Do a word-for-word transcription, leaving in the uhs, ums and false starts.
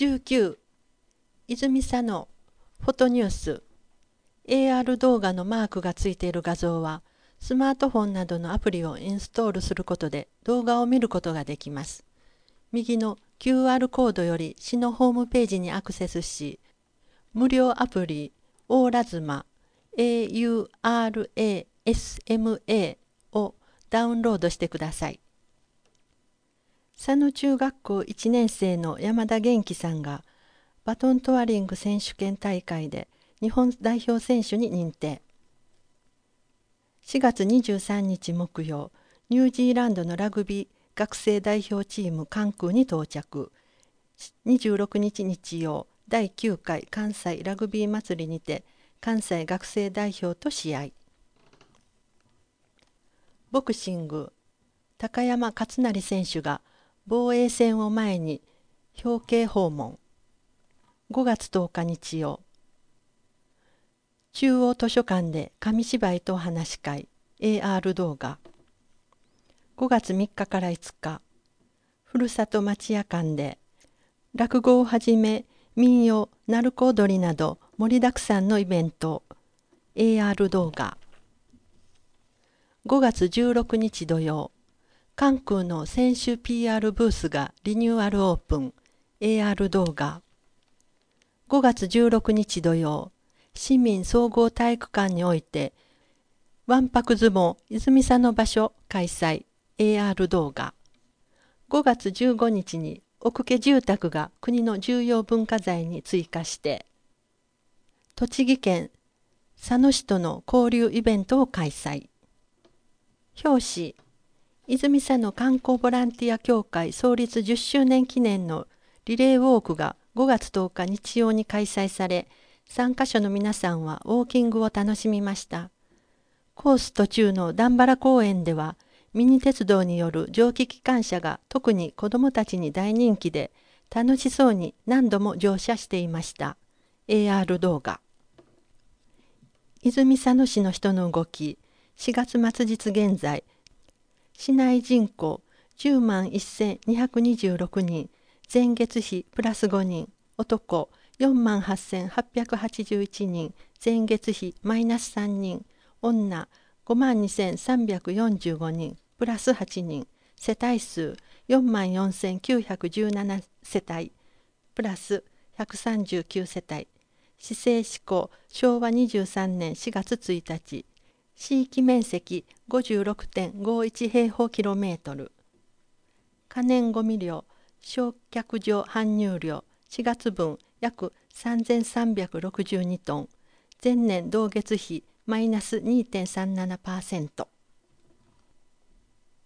じゅうきゅう泉佐野フォトニュース エーアール 動画のマークがついている画像はスマートフォンなどのアプリをインストールすることで動画を見ることができます。右の キューアール コードより市のホームページにアクセスし、無料アプリオーラズマ エーユーアールエーエスエムエー をダウンロードしてください。佐野中学校いちねん生の山田元気さんがバトントワリング選手権大会で日本代表選手に認定。しがつにじゅうさんにち木曜、ニュージーランドのラグビー学生代表チーム関空に到着。にじゅうろくにち日曜、だいきゅうかい関西ラグビー祭りにて関西学生代表と試合。ボクシング、高山勝成選手が防衛戦を前に表敬訪問。ごがつとおか日曜、中央図書館で紙芝居と話し会 エーアール 動画。ごがつみっかからいつか、ふるさと町屋館で落語をはじめ民謡、鳴子踊りなど盛りだくさんのイベント エーアール 動画。ごがつじゅうろくにち土曜、関空の選手 ピーアール ブースがリニューアルオープン エーアール 動画。ごがつじゅうろくにち土曜、市民総合体育館においてわんぱく相撲泉佐野場所開催 エーアール 動画。ごがつじゅうごにちに奥家住宅が国の重要文化財に追加して栃木県佐野市との交流イベントを開催。表紙、泉佐野観光ボランティア協会創立じゅっしゅうねん記念のリレーウォークがごがつとおか日曜に開催され、参加者の皆さんはウォーキングを楽しみました。コース途中の段原公園では、ミニ鉄道による蒸気機関車が特に子どもたちに大人気で、楽しそうに何度も乗車していました。エーアール 動画。泉佐野市の人の動き、しがつ末日現在、市内人口じゅうまんせんにひゃくにじゅうろくにん、前月比プラスごにん、男よんまんはっせんはっぴゃくはちじゅういちにん、前月比マイナスさんにん、女ごまんにせんさんびゃくよんじゅうごにん、プラスはちにん、世帯数よんまんよんせんきゅうひゃくじゅうなな世帯、プラスひゃくさんじゅうきゅう世帯、市制施行しょうわにじゅうさんねんしがつついたち、市域面積 ごじゅうろくてんごいち 平方キロメートル。可燃ごみ量、焼却場搬入量、しがつ分約さんぜんさんびゃくろくじゅうにトン、前年同月比マイナス にてんさんななパーセント。